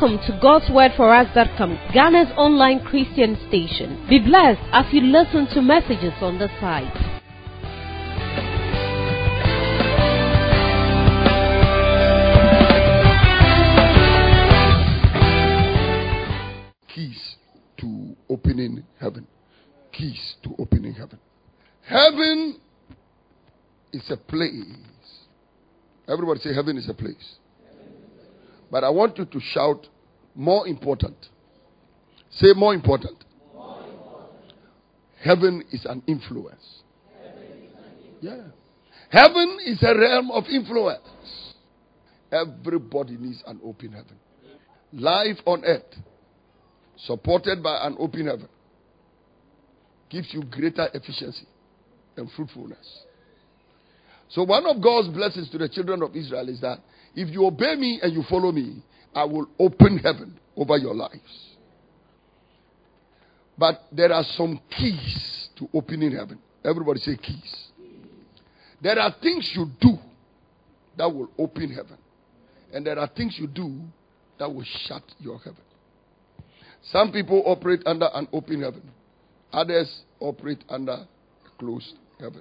Welcome to God's Word for Us.com, Ghana's online Christian station. Be blessed as you listen to messages on the site. Keys to opening heaven. Keys to opening heaven. Heaven is a place. Everybody say heaven is a place. But I want you to shout more important. Say more important. Heaven is an influence. Yeah. Heaven is a realm of influence. Everybody needs an open heaven. Life on earth, supported by an open heaven, gives you greater efficiency and fruitfulness. So one of God's blessings to the children of Israel is that if you obey me and you follow me, I will open heaven over your lives. But there are some keys to opening heaven. Everybody say keys. There are things you do that will open heaven. And there are things you do that will shut your heaven. Some people operate under an open heaven. Others operate under a closed heaven.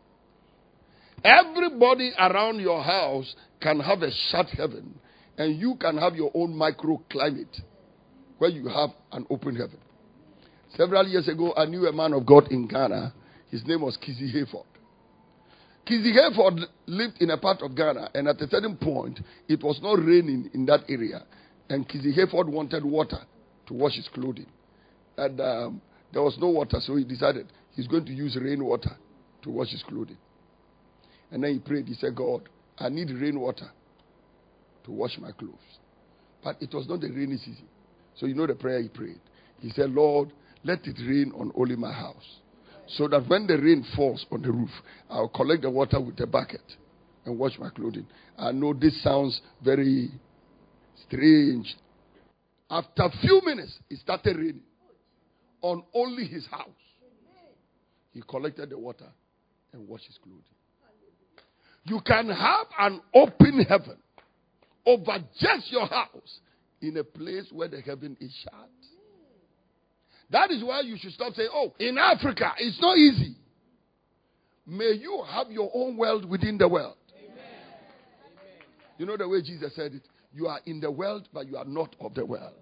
Everybody around your house can have a shut heaven, and you can have your own microclimate where you have an open heaven. Several years ago, I knew a man of God in Ghana. His name was Kizzy Hayford. Kizzy Hayford lived in a part of Ghana, and at a certain point, it was not raining in that area, and Kizzy Hayford wanted water to wash his clothing. And there was no water, so he decided he's going to use rainwater to wash his clothing. And then he prayed. He said, God, I need rainwater to wash my clothes. But it was not the rainy season. So you know the prayer he prayed. He said, Lord, let it rain on only my house. So that when the rain falls on the roof, I'll collect the water with a bucket and wash my clothing. I know this sounds very strange. After a few minutes, it started raining on only his house. He collected the water and washed his clothing. You can have an open heaven over just your house in a place where the heaven is shut. That is why you should stop saying, oh, in Africa, it's not easy. May you have your own world within the world. Amen. You know the way Jesus said it? You are in the world, but you are not of the world.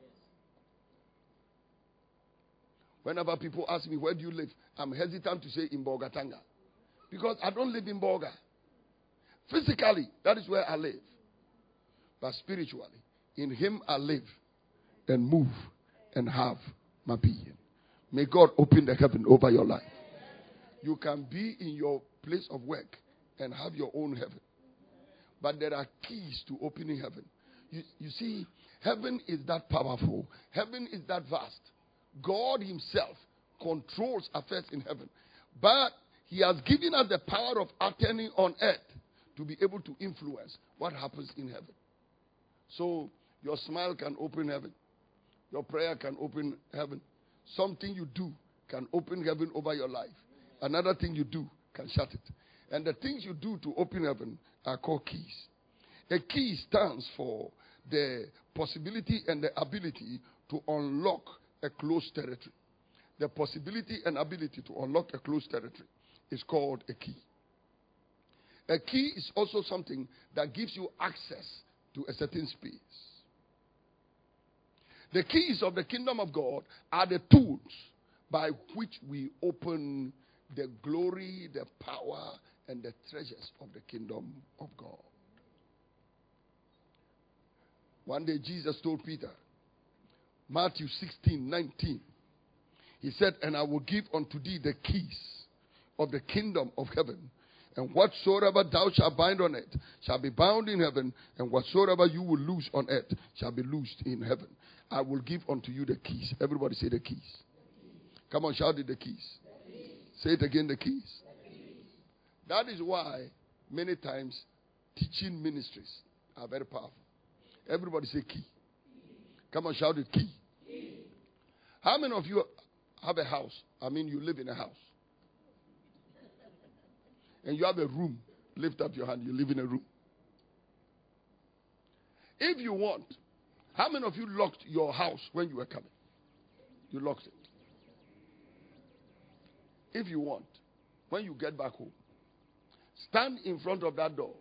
Whenever people ask me, where do you live? I'm hesitant to say in Bogatanga. Because I don't live in Boga. Physically, that is where I live. But spiritually, in Him I live and move and have my being. May God open the heaven over your life. You can be in your place of work and have your own heaven. But there are keys to opening heaven. You see, heaven is that powerful. Heaven is that vast. God Himself controls affairs in heaven. But He has given us the power of attorney on earth to be able to influence what happens in heaven. So, your smile can open heaven. Your prayer can open heaven. Something you do can open heaven over your life. Another thing you do can shut it. And the things you do to open heaven are called keys. A key stands for the possibility and the ability to unlock a closed territory. The possibility and ability to unlock a closed territory is called a key. A key is also something that gives you access to a certain space. The keys of the kingdom of God are the tools by which we open the glory, the power, and the treasures of the kingdom of God. One day Jesus told Peter, Matthew 16:19, He said, and I will give unto thee the keys of the kingdom of heaven. And whatsoever thou shalt bind on earth shall be bound in heaven, and whatsoever you will loose on earth shall be loosed in heaven. I will give unto you the keys. Everybody say the keys. Come on, shout it, the keys. Say it again, the keys. That is why many times teaching ministries are very powerful. Everybody say key. Come on, shout it, key. How many of you have a house? I mean, you live in a house. And you have a room. Lift up your hand. You live in a room. If you want, How many of you locked your house when you were coming? You locked it. If you want, when you get back home, stand in front of that door.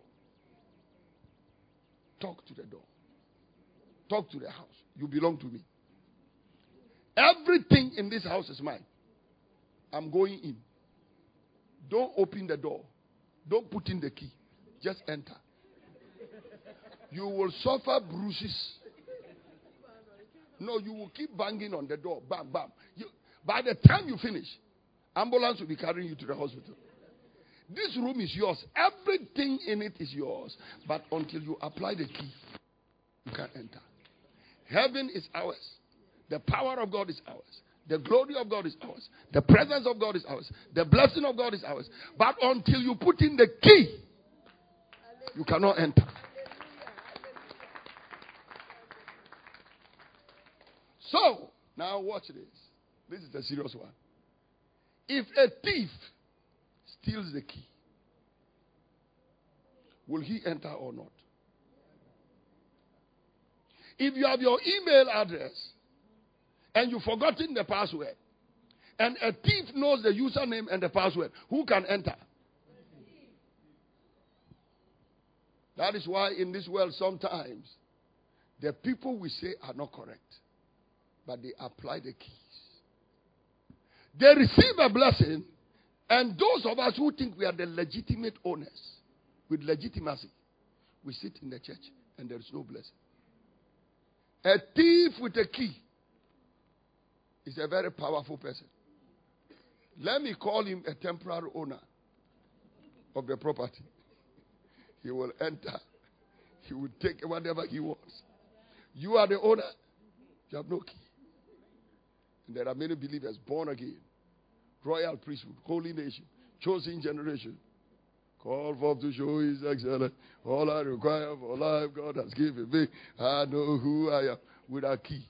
Talk to the door. Talk to the house. You belong to me. Everything in this house is mine. I'm going in. Don't open the door. Don't put in the key. Just enter. You will suffer bruises. No, you will keep banging on the door. Bam, bam. By the time you finish, ambulance will be carrying you to the hospital. This room is yours. Everything in it is yours. But until you apply the key, you can't enter. Heaven is ours. The power of God is ours. The glory of God is ours. The presence of God is ours. The blessing of God is ours. But until you put in the key, you cannot enter. So, now watch this. This is the serious one. If a thief steals the key, will he enter or not? If you have your email address and you've forgotten the password, and a thief knows the username and the password, who can enter? That is why in this world sometimes the people we say are not correct, but they apply the keys. They receive a blessing, and those of us who think we are the legitimate owners with legitimacy, we sit in the church and there is no blessing. A thief with a key is a very powerful person. Let me call him a temporary owner of the property. He will enter. He will take whatever he wants. You are the owner. You have no key. And there are many believers born again. Royal priesthood, holy nation, chosen generation. Call forth to show his excellence. All I require for life God has given me. I know who I am without key.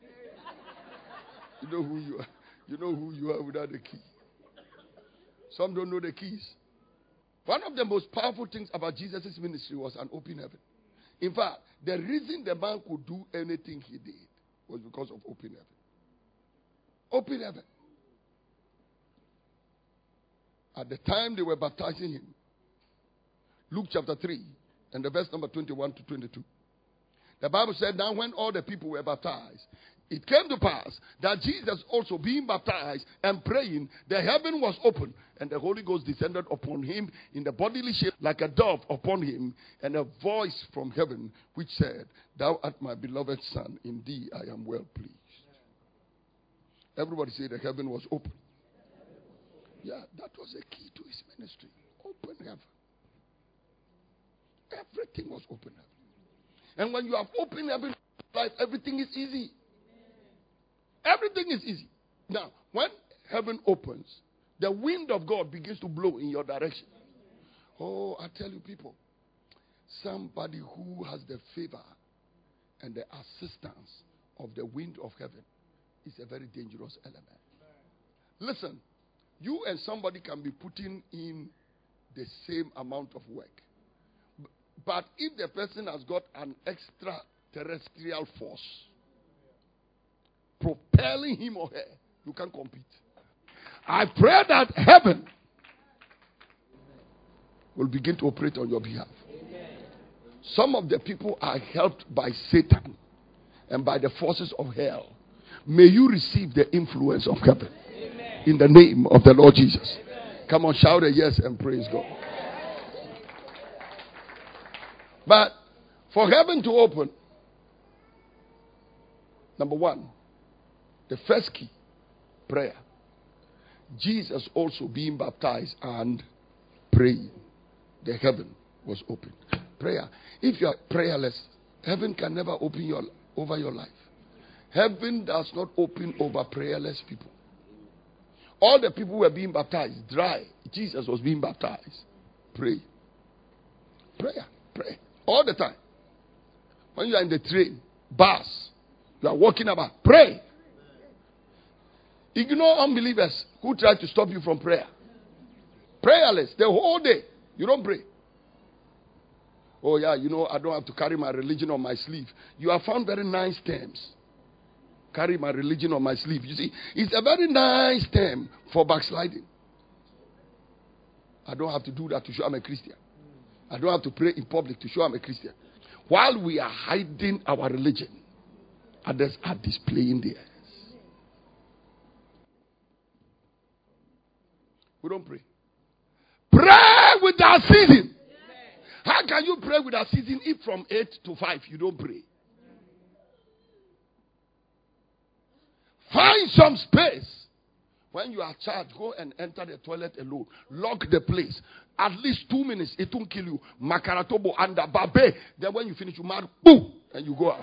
You know who you are. You know who you are without the key. Some don't know the keys. One of the most powerful things about Jesus' ministry was an open heaven. In fact, the reason the man could do anything he did was because of open heaven. Open heaven. At the time they were baptizing him, Luke chapter 3 and the verse number 21 to 22. The Bible said, now when all the people were baptized, it came to pass that Jesus also being baptized and praying, the heaven was opened, and the Holy Ghost descended upon him in the bodily shape like a dove upon him, and a voice from heaven which said, thou art my beloved Son, in thee I am well pleased. Everybody say the heaven was open. Yeah, that was the key to his ministry. Open heaven. Everything was open heaven. And when you have open heaven, life, everything is easy. Everything is easy. Now, when heaven opens, the wind of God begins to blow in your direction. Oh, I tell you people, somebody who has the favor and the assistance of the wind of heaven is a very dangerous element. Listen, you and somebody can be putting in the same amount of work. But if the person has got an extraterrestrial force propelling him or her, you can't compete. I pray that heaven will begin to operate on your behalf. Some of the people are helped by Satan and by the forces of hell. May you receive the influence of heaven. In the name of the Lord Jesus. Come on, shout a yes and praise God. But for heaven to open, number one, the first key, prayer. Jesus also being baptized and praying, the heaven was open. Prayer. If you are prayerless, heaven can never open over your life. Heaven does not open over prayerless people. All the people were being baptized dry. Jesus was being baptized. Pray. Prayer. Pray. All the time. When you are in the train, bus, you are walking about, pray. Ignore unbelievers who try to stop you from prayer. Prayerless the whole day. You don't pray. Oh, yeah, I don't have to carry my religion on my sleeve. You have found very nice terms. Carry my religion on my sleeve. You see, it's a very nice term for backsliding. I don't have to do that to show I'm a Christian. I don't have to pray in public to show I'm a Christian. While we are hiding our religion, others are displaying theirs. We don't pray. Pray without ceasing. How can you pray without ceasing if from 8 to 5 you don't pray? Find some space. When you are charged, go and enter the toilet alone. Lock the place. At least 2 minutes. It won't kill you. Makaratobo and babe. Then when you finish, you mark, boom, and you go out.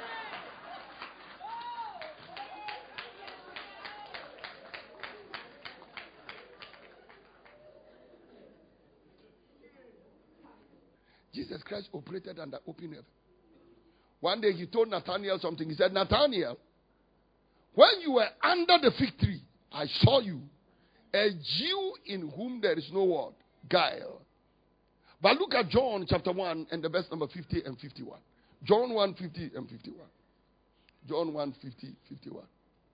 Jesus Christ operated under open heaven. One day he told Nathanael something. He said, Nathanael, when you were under the fig tree, I saw you, a Jew in whom there is no word, guile. But look at John chapter 1 and the verse number 50 and 51. John 1, 50 and 51. John 1, 50, 51.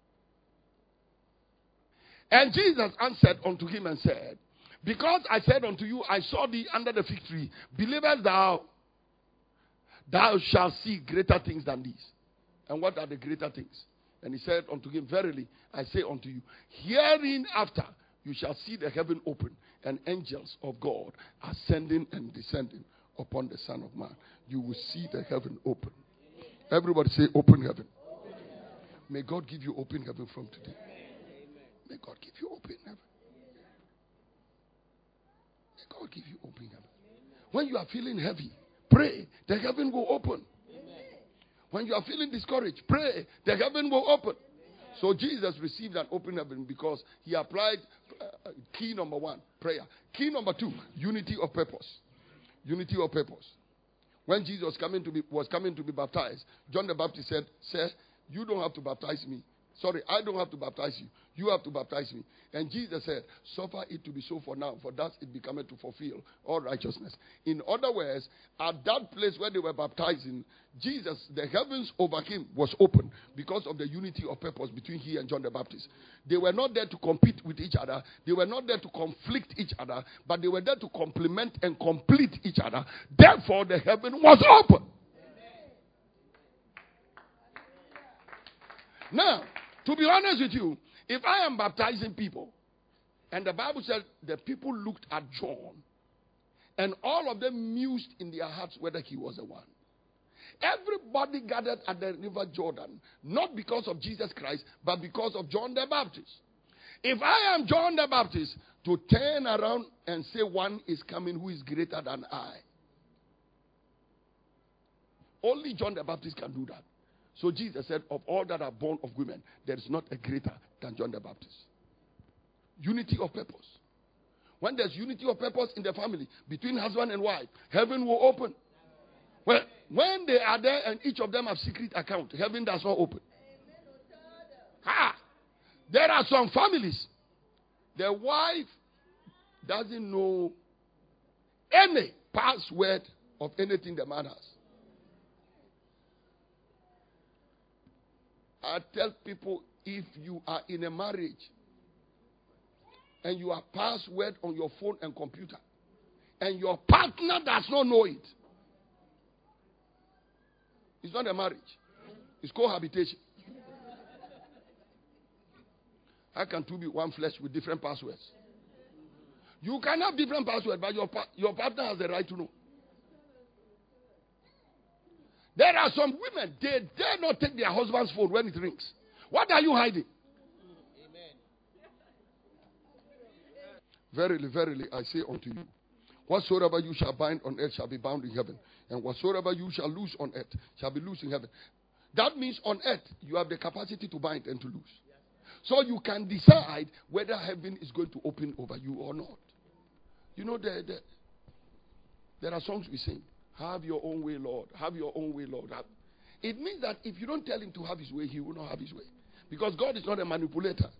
And Jesus answered unto him and said, because I said unto you, I saw thee under the fig tree, believest thou, thou shalt see greater things than these. And what are the greater things? And he said unto him, verily, I say unto you, hereinafter you shall see the heaven open, and angels of God ascending and descending upon the Son of Man. You will see the heaven open. Everybody say, open heaven. May God give you open heaven from today. May God give you open heaven. May God give you open heaven. When you are feeling heavy, pray. The heaven will open. When you are feeling discouraged, pray. The heaven will open. So Jesus received an open heaven because he applied key number 1, prayer. Key number 2, unity of purpose. Unity of purpose. When Jesus was coming to be baptized, John the Baptist said, sir, you don't have to baptize me. Sorry, I don't have to baptize you. You have to baptize me. And Jesus said, suffer it to be so for now, for thus it becometh to fulfill all righteousness. In other words, at that place where they were baptizing, Jesus, the heavens over him was open because of the unity of purpose between he and John the Baptist. They were not there to compete with each other. They were not there to conflict each other, but they were there to complement and complete each other. Therefore, the heaven was open. Now, to be honest with you, if I am baptizing people, and the Bible said the people looked at John, and all of them mused in their hearts whether he was the one. Everybody gathered at the river Jordan, not because of Jesus Christ, but because of John the Baptist. If I am John the Baptist, to turn around and say one is coming who is greater than I. Only John the Baptist can do that. So Jesus said, of all that are born of women, there is not a greater than John the Baptist. Unity of purpose. When there's unity of purpose in the family, between husband and wife, heaven will open. Well, when they are there and each of them have secret account, heaven does not open. There are some families, the wife doesn't know any password of anything the man has. I tell people, if you are in a marriage and you have password on your phone and computer and your partner does not know it, it's not a marriage. It's cohabitation. How can two be one flesh with different passwords? You can have different passwords, but your partner has the right to know. There are some women, they dare not take their husband's phone when it rings. What are you hiding? Amen. Verily, verily, I say unto you, whatsoever you shall bind on earth shall be bound in heaven, and whatsoever you shall loose on earth shall be loosed in heaven. That means on earth, you have the capacity to bind and to loose. So you can decide whether heaven is going to open over you or not. You know, there are songs we sing. Have your own way, Lord. Have your own way, Lord. It means that if you don't tell him to have his way, he will not have his way. Because God is not a manipulator.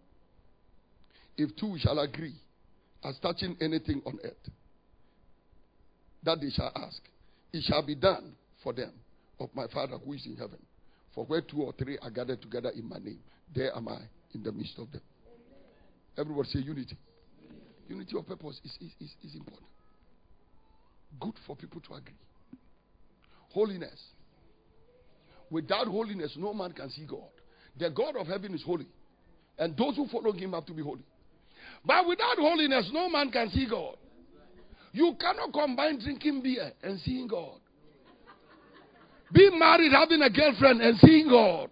If two shall agree as touching anything on earth, that they shall ask, it shall be done for them of my Father who is in heaven. For where 2 or 3 are gathered together in my name, there am I in the midst of them. Everybody say unity. Unity of purpose is important. Good for people to agree. Holiness. Without holiness, no man can see God. The God of heaven is holy. And those who follow him have to be holy. But without holiness, no man can see God. You cannot combine drinking beer and seeing God. Being married, having a girlfriend and seeing God.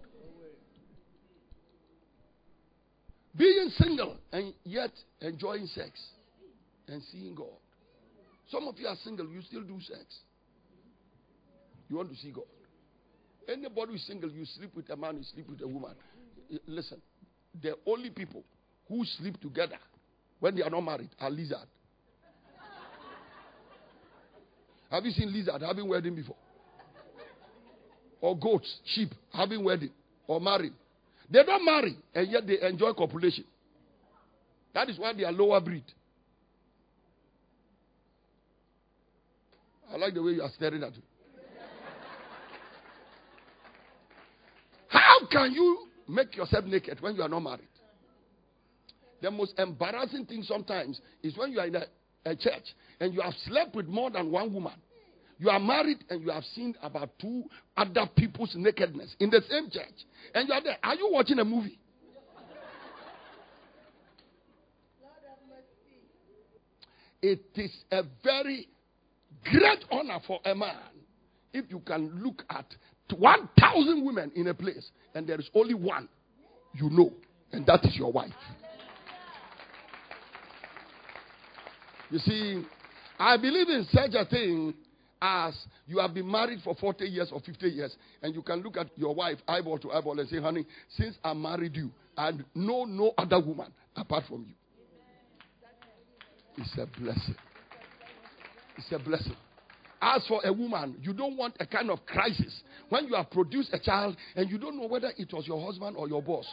Being single and yet enjoying sex and seeing God. Some of you are single, you still do sex. You want to see God. Anybody who is single, you sleep with a man, you sleep with a woman. Listen, the only people who sleep together when they are not married are lizards. Have you seen lizard having wedding before? Or goats, sheep having wedding or married? They don't marry and yet they enjoy copulation. That is why they are lower breed. I like the way you are staring at me. How can you make yourself naked when you are not married? The most embarrassing thing sometimes is when you are in a church and you have slept with more than one woman. You are married and you have seen about 2 other people's nakedness in the same church. And you are there. Are you watching a movie? It is a very great honor for a man if you can look at 1,000 women in a place and there is only one you know, and that is your wife. You see, I believe in such a thing as you have been married for 40 years or 50 years, and you can look at your wife eyeball to eyeball and say, honey, since I married you, I know no other woman apart from you. It's a blessing. It's a blessing. As for a woman, you don't want a kind of crisis when you have produced a child and you don't know whether it was your husband or your boss.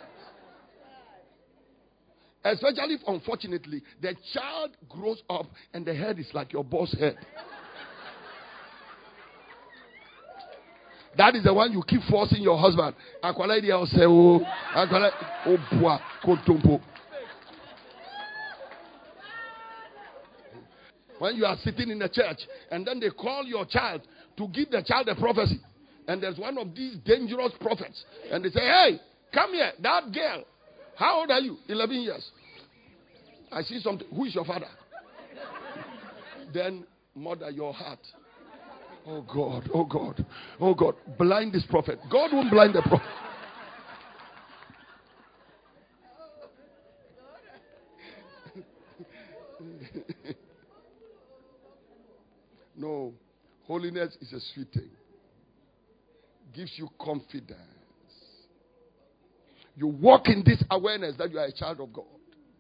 Especially if, unfortunately, the child grows up and the head is like your boss' head. That is the one you keep forcing your husband. When you are sitting in the church and then they call your child to give the child a prophecy. And there's one of these dangerous prophets. And they say, hey, come here, that girl. How old are you? 11 years. I see something. Who is your father? Then, mother, your heart. Oh God, oh God, oh God. Blind this prophet. God won't blind the prophet. No, holiness is a sweet thing. Gives you confidence. You walk in this awareness that you are a child of God.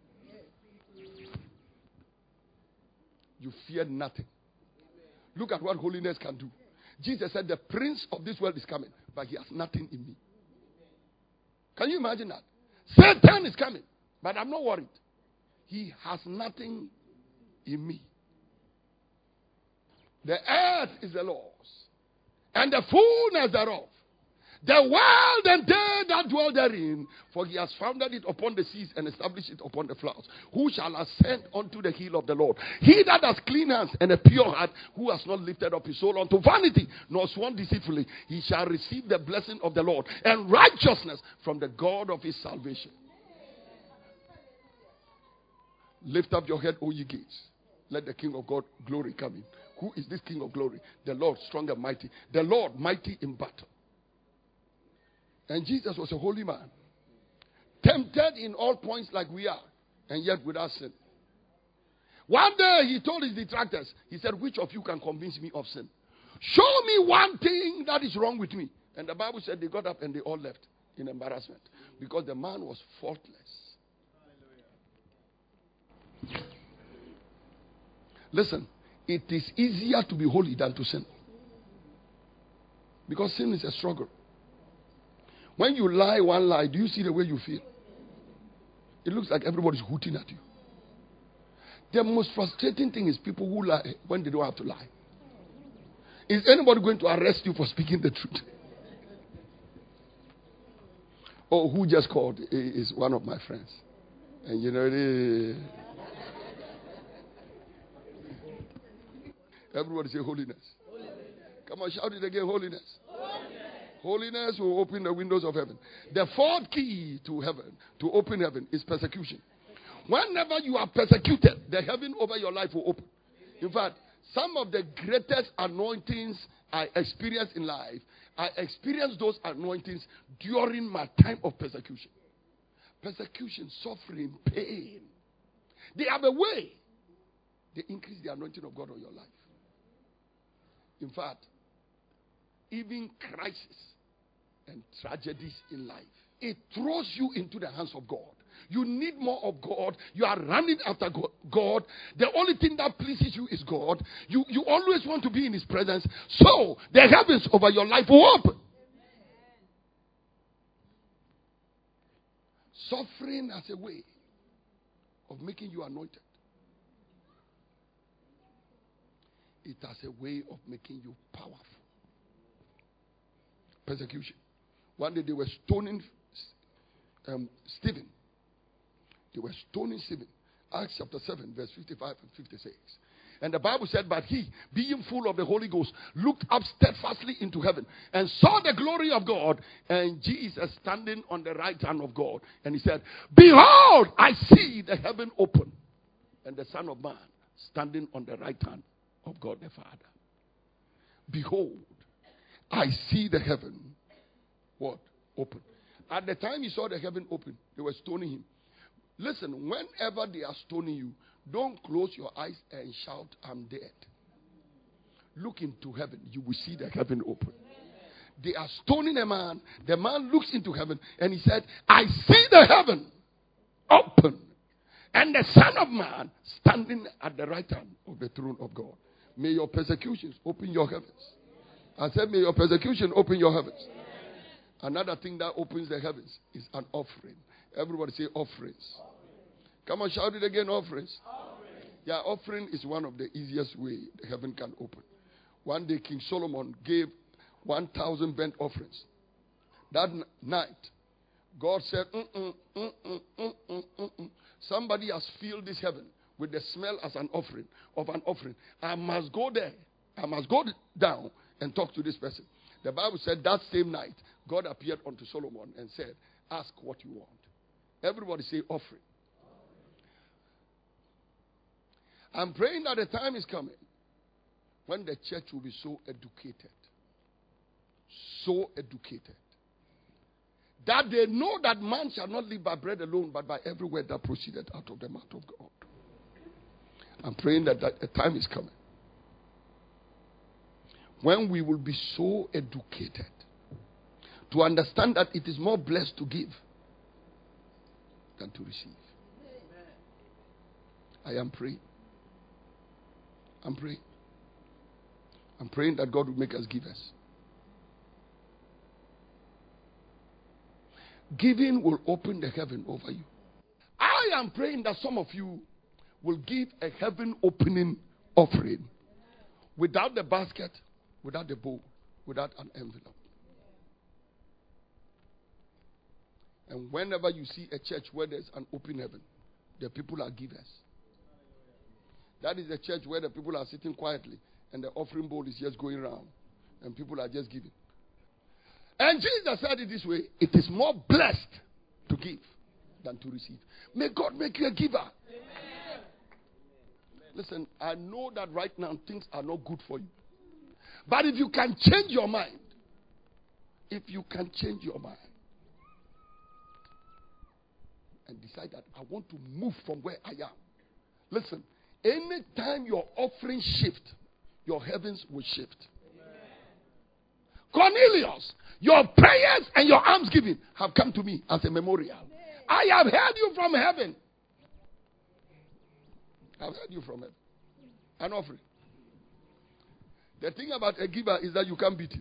You fear nothing. Look at what holiness can do. Jesus said, the prince of this world is coming, but he has nothing in me. Can you imagine that? Satan is coming, but I'm not worried. He has nothing in me. The earth is the Lord's, and the fullness thereof. The world and they that dwell therein, for he has founded it upon the seas and established it upon the floods. Who shall ascend unto the hill of the Lord? He that has clean hands and a pure heart, who has not lifted up his soul unto vanity, nor sworn deceitfully, he shall receive the blessing of the Lord and righteousness from the God of his salvation. Lift up your head, O ye gates. Let the King of God glory come in. Who is this King of glory? The Lord strong and mighty. The Lord mighty in battle. And Jesus was a holy man. Tempted in all points like we are. And yet without sin. One day he told his detractors. He said, which of you can convince me of sin? Show me one thing that is wrong with me. And the Bible said they got up and they all left in embarrassment. Because the man was faultless. Listen. It is easier to be holy than to sin. Because sin is a struggle. When you lie one lie, do you see the way you feel? It looks like everybody's hooting at you. The most frustrating thing is people who lie when they don't have to lie. Is anybody going to arrest you for speaking the truth? Oh, who just called is one of my friends. And you know, everybody say holiness. Come on, shout it again, holiness. Holiness will open the windows of heaven. The fourth key to heaven, to open heaven, is persecution. Whenever you are persecuted, the heaven over your life will open. In fact, some of the greatest anointings I experienced in life, I experienced those anointings during my time of persecution. Persecution, suffering, pain. They have a way. They increase the anointing of God on your life. In fact, even crisis and tragedies in life, it throws you into the hands of God. You need more of God. You are running after God. The only thing that pleases you is God. You always want to be in His presence. So, the heavens over your life will open. Suffering as a way of making you anointed. It has a way of making you powerful. Persecution. One day they were stoning Stephen. They were stoning Stephen. Acts chapter 7, verse 55 and 56. And the Bible said, but he, being full of the Holy Ghost, looked up steadfastly into heaven and saw the glory of God and Jesus standing on the right hand of God. And he said, behold, I see the heaven open and the Son of Man standing on the right hand of God the Father. Behold, I see the heaven, what? Open. At the time he saw the heaven open, they were stoning him. Listen, whenever they are stoning you, don't close your eyes and shout, I'm dead. Look into heaven. You will see the heaven open. They are stoning a man. The man looks into heaven and he said, I see the heaven open and the Son of Man standing at the right hand of the throne of God. May your persecutions open your heavens. I said, may your persecution open your heavens. Another thing that opens the heavens is an offering. Everybody say offerings. Come on, shout it again, offerings. Yeah, offering is one of the easiest way the heaven can open. One day King Solomon gave 1,000 burnt offerings. That night, God said, somebody has filled this heaven with the smell as an offering of an offering. I must go there. I must go down and talk to this person. The Bible said that same night, God appeared unto Solomon and said, ask what you want. Everybody say offering. I'm praying that the time is coming when the church will be so educated, that they know that man shall not live by bread alone, but by every word that proceeded out of the mouth of God. I'm praying that the time is coming when we will be so educated to understand that it is more blessed to give than to receive. I am praying. I'm praying. I'm praying that God will make us givers. Giving will open the heaven over you. I am praying that some of you will give a heaven opening offering without the basket, without the bowl, without an envelope. And whenever you see a church where there's an open heaven, the people are givers. That is a church where the people are sitting quietly and the offering bowl is just going around and people are just giving. And Jesus said it this way, it is more blessed to give than to receive. May God make you a giver. Amen. Listen, I know that right now things are not good for you. But if you can change your mind, and decide that I want to move from where I am. Listen, anytime your offering shift, your heavens will shift. Amen. Cornelius, your prayers and your almsgiving have come to me as a memorial. Amen. I have heard you from heaven. I've heard you from heaven. An offering. The thing about a giver is that you can't beat him.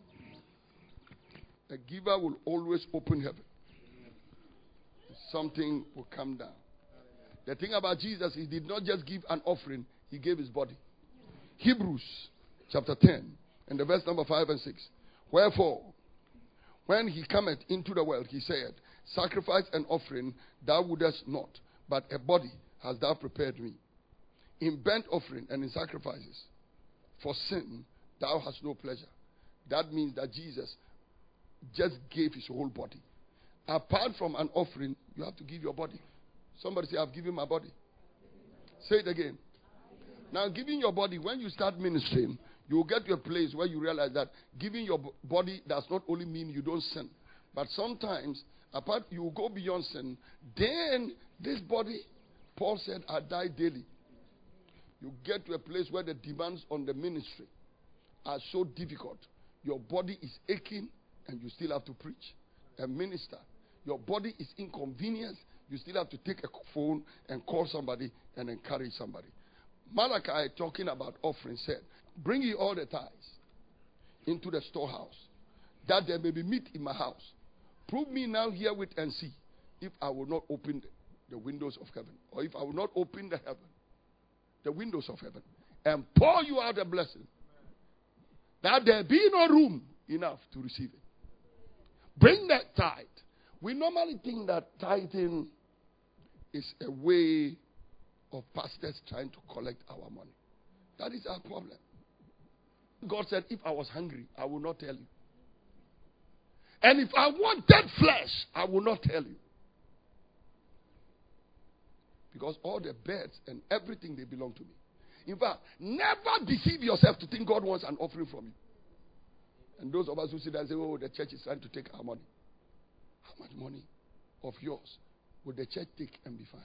A giver will always open heaven. Something will come down. The thing about Jesus, he did not just give an offering, he gave his body. Hebrews chapter 10, And the verse number 5 and 6. Wherefore, when he cometh into the world, he said, sacrifice and offering thou wouldest not, but a body hast thou prepared me. In burnt offering and in sacrifices for sin thou hast no pleasure. That means that Jesus just gave his whole body. Apart from an offering, you have to give your body. Somebody say, I've given my body. Say it again. Now, giving your body, when you start ministering, you will get to a place where you realize that giving your body does not only mean you don't sin, but sometimes, apart, you will go beyond sin. Then, this body, Paul said, I die daily. You get to a place where the demands on the ministry are so difficult. Your body is aching, and you still have to preach and minister. Your body is inconvenienced. You still have to take a phone and call somebody and encourage somebody. Malachi, talking about offering, said, bring ye all the tithes into the storehouse, that there may be meat in my house. Prove me now herewith and see if I will not open the windows of heaven, or if I will not open the windows of heaven, and pour you out a blessing, that there be no room enough to receive it. Bring that tithe. We normally think that tithing is a way of pastors trying to collect our money. That is our problem. God said, if I was hungry, I will not tell you. And if I wanted flesh, I will not tell you. Because all the birds and everything, they belong to me. In fact, never deceive yourself to think God wants an offering from you. And those of us who sit there and say, oh, the church is trying to take our money. How much money of yours would the church take and be fine?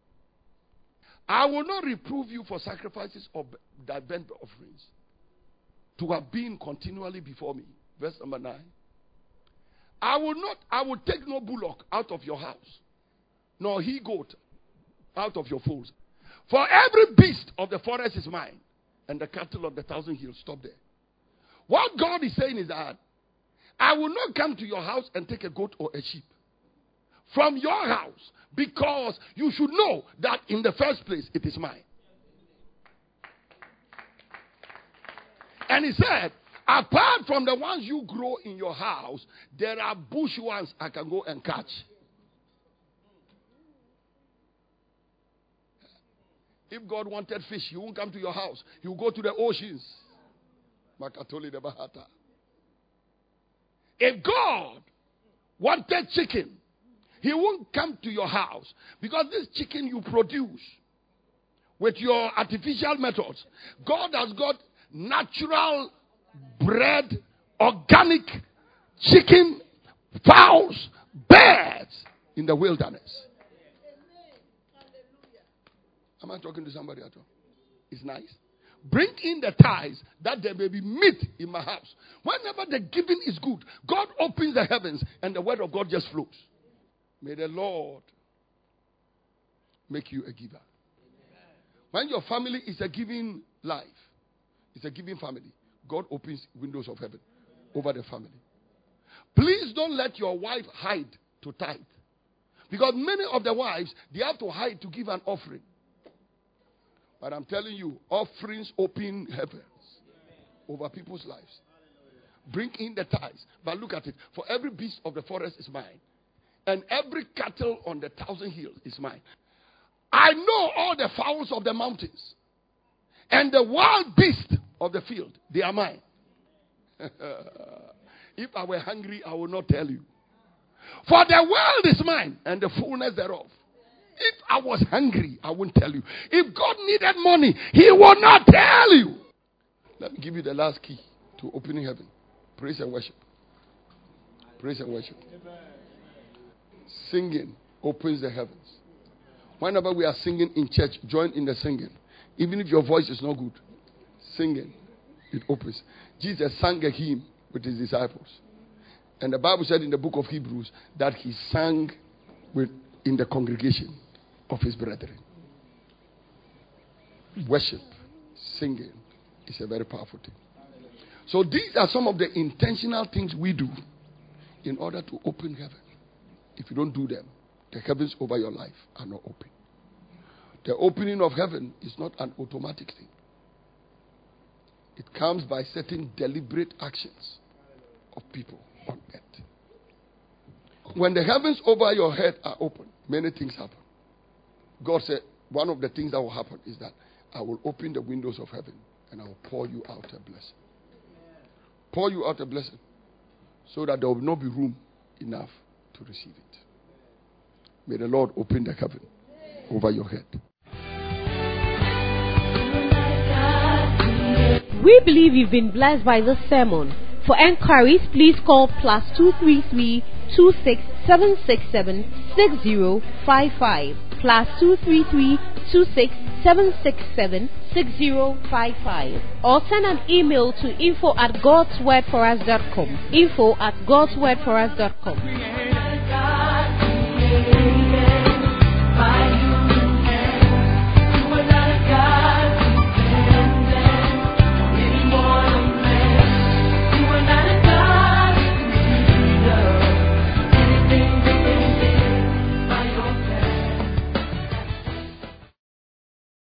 I will not reprove you for sacrifices or thy burnt offerings, to have been continually before me. Verse number 9. I will take no bullock out of your house, nor he goat out of your folds. For every beast of the forest is mine, and the cattle of the 1,000 hills. Stop there. What God is saying is that I will not come to your house and take a goat or a sheep from your house, because you should know that in the first place it is mine. And he said, apart from the ones you grow in your house, there are bush ones I can go and catch. If God wanted fish, he won't come to your house. He will go to the oceans. Makatoli de Bahata. If God wanted chicken, he won't come to your house, because this chicken you produce with your artificial methods, God has got natural bred, organic chicken, fowls, birds in the wilderness. Am I talking to somebody at all? It's nice. Bring in the tithes, that there may be meat in my house. Whenever the giving is good, God opens the heavens and the word of God just flows. May the Lord make you a giver. When your family is a giving life, it's a giving family, God opens windows of heaven over the family. Please don't let your wife hide to tithe. Because many of the wives, they have to hide to give an offering. But I'm telling you, offerings open heavens over people's lives. Bring in the tithes. But look at it. For every beast of the forest is mine, and every cattle on the 1,000 hills is mine. I know all the fowls of the mountains, and the wild beasts of the field, they are mine. If I were hungry, I would not tell you. For the world is mine, and the fullness thereof. If I was hungry, I wouldn't tell you. If God needed money, he would not tell you. Let me give you the last key to opening heaven. Praise and worship. Praise and worship. Singing opens the heavens. Whenever we are singing in church, join in the singing. Even if your voice is not good, singing, it opens. Jesus sang a hymn with his disciples. And the Bible said in the book of Hebrews that he sang in the congregation of his brethren. Worship, singing is a very powerful thing. So these are some of the intentional things we do in order to open heaven. If you don't do them, the heavens over your life are not open. The opening of heaven is not an automatic thing. It comes by certain deliberate actions of people on earth. When the heavens over your head are open, many things happen. God said, one of the things that will happen is that I will open the windows of heaven and I will pour you out a blessing. Pour you out a blessing so that there will not be room enough to receive it. May the Lord open the heaven over your head. We believe you've been blessed by this sermon. For enquiries, please call +233 26767 6055 +233 26767 6055, or send an email to info@godswordforus.com. info@godswordforus.com.